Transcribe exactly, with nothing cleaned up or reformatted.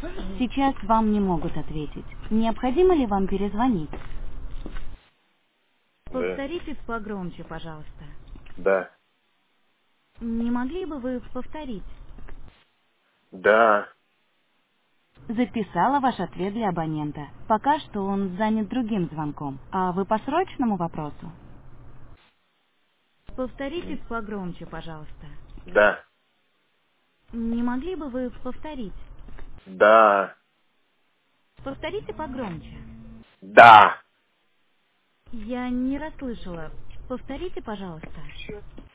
Сейчас вам не могут ответить. Необходимо ли вам перезвонить? Да. Повторите погромче, пожалуйста. Да. Не могли бы вы повторить? Да. Записала ваш ответ для абонента. Пока что он занят другим звонком. А вы по срочному вопросу? Повторите погромче, пожалуйста. Да. Не могли бы вы повторить? Да. Повторите погромче. Да. Я не расслышала. Повторите, пожалуйста.